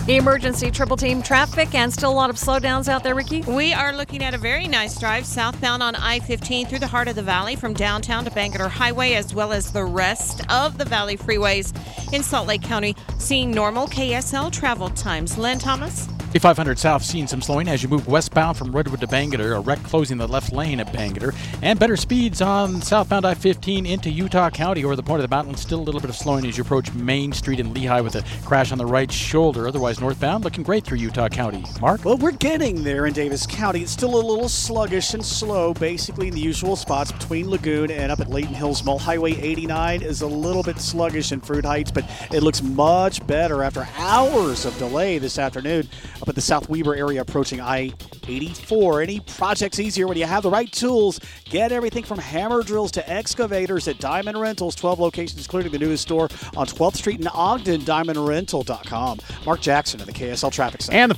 Emergency triple team traffic and still a lot of slowdowns out there, Ricky. We are looking at a very nice drive southbound on I-15 through the heart of the valley from downtown to Bangerter Highway, as well as the rest of the valley freeways in Salt Lake County, seeing normal KSL travel times. Len Thomas? 500 South seeing some slowing as you move westbound from Redwood to Bangerter, a wreck closing the left lane at Bangerter, and better speeds on southbound I-15 into Utah County over the point of the mountain. Still a little bit of slowing as you approach Main Street in Lehigh with a crash on the right shoulder. Otherwise northbound looking great through Utah County. Mark? Well, we're getting there in Davis County. It's still a little sluggish and slow, basically in the usual spots between Lagoon and up at Layton Hills Mall. Highway 89 is a little bit sluggish in Fruit Heights, but it looks much better after hours of delay this afternoon up at the South Weber area approaching I-84. Any project's easier when you have the right tools. Get everything from hammer drills to excavators at Diamond Rentals. 12 locations, including the newest store on 12th Street in Ogden, diamondrental.com. Mark Jackson of the KSL Traffic Center. And the